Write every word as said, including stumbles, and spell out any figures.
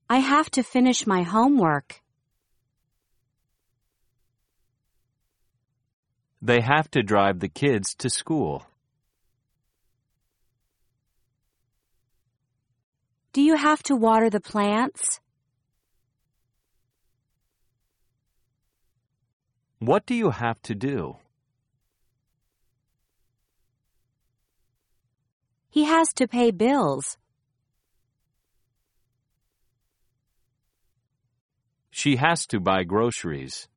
I have to finish my homework. They have to drive the kids to school. Do you have to water the plants? What do you have to do? He has to pay bills. She has to buy groceries.